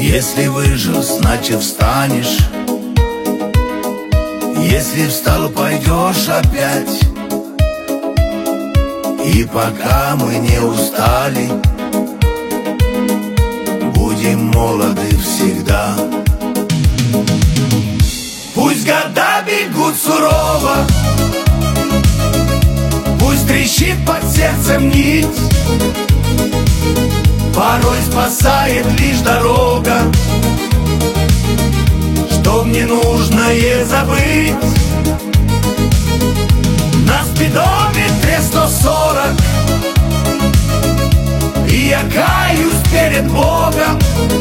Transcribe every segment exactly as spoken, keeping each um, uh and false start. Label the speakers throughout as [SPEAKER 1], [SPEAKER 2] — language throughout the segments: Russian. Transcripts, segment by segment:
[SPEAKER 1] Если выжил, значит встанешь. Если встал, пойдешь опять. И пока мы не устали, будем молоды всегда. Пусть года бегут сурово, пусть трещит под сердцем нить, порой спасает лишь дорога, чтоб ненужное забыть. На спидометре сто сорок, и я каюсь перед Богом.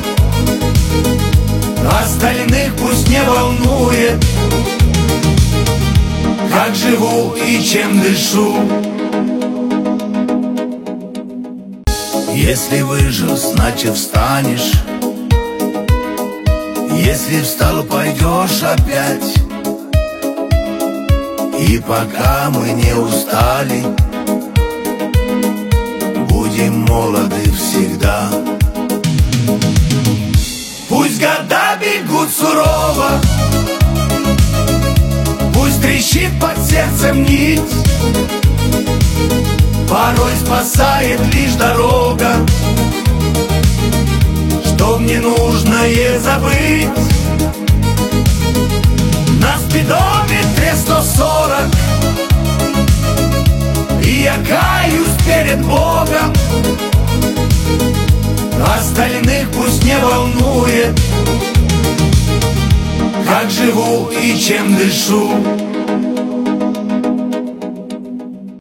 [SPEAKER 1] Остальных пусть не волнует, как живу и чем дышу. Если выжил, значит встанешь. Если встал, пойдешь опять. И пока мы не устали, будем молоды всегда. Пусть года бегут сурово, пусть трещит под сердцем нить, порой спасает лишь дорога, чтоб ненужное забыть. На спидометре сто сорок, и я каюсь перед Богом. Остальных пусть не волнует, как живу и чем дышу.